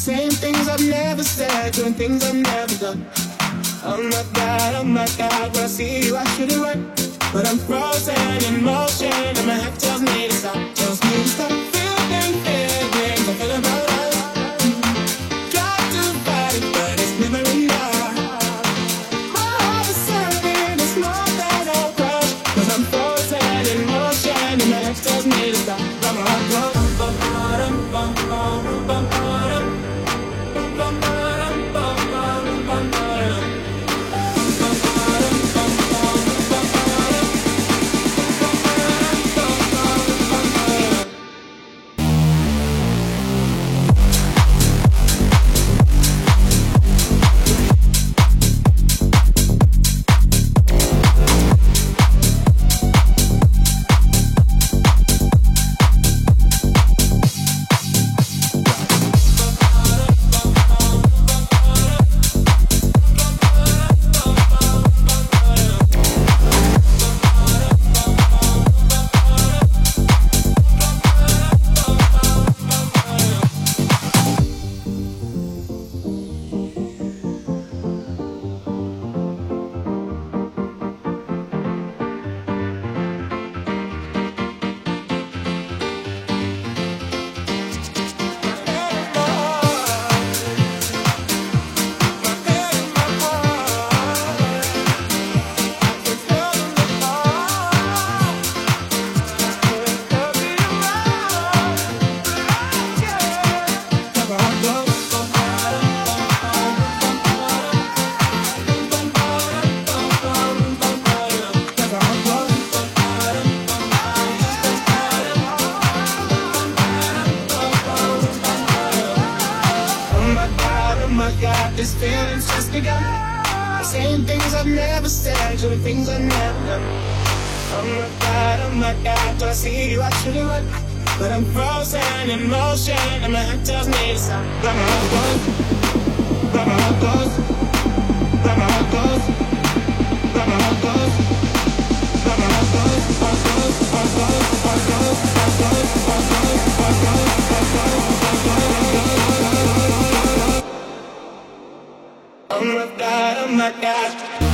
Saying things I've never said, doing things I've never done. Oh my God, when I see you I should it right. But I'm frozen in motion and my head tells me to stop. Tells me to stop feeling feelings I feel about us. Try to fight it but it's never enough. My heart is serving, it's more than a crush. Cause I'm frozen in motion and my head tells me to stop. But my heart goes bum bum bum bum bum bum. This feeling's just begun. Saying things I've never said, doing things I've never done. Oh my God, do I see you actually run? But I'm frozen in motion and my head tells me to stop. But my heart goes, but my heart goes, but my heart goes, but my heart goes, but my heart goes, heart goes, heart goes, heart goes, heart goes, heart goes, heart goes, heart goes, heart goes. Oh my God, oh my God.